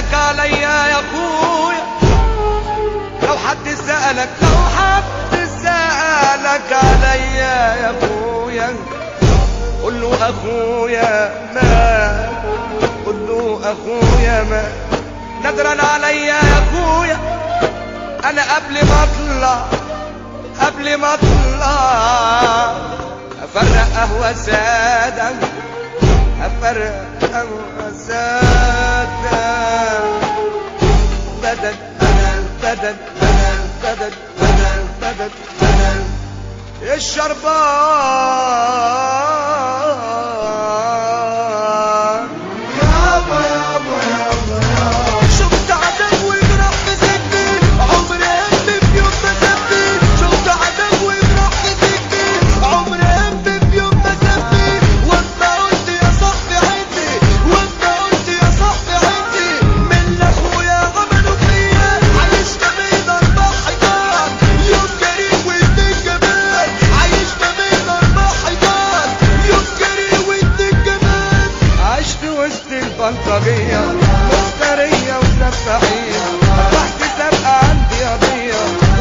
لك عليا يا اخويا، لو حد سألك عليا يا اخويا، قل له اخويا ما، قل له اخويا ما. ندرا عليا يا اخويا، انا قبل ما اطلع افرق قهوة سادة، افرق قهوة سادة. بدل الشربان. يابا يابا يابا يابا، شفت عدو يجرح في سكتي، عمري همت في يوم ما سبتي. شفت عدو يجرح في سكتي، عمري همت في يوم ما سبتي. وانت قلت يا صاحبي عندي، وانت قلت يا صاحبي عندي، من اخويا عملوا فيا عايشنا بين اربع حيطان. يوم كريم واتنين كمان، عايشنا بين اربع حيطان. يوم كريم واتنين كمان، عشت وسط البلطجية مفترية وسفاحية. رحت سابقة عندي قضية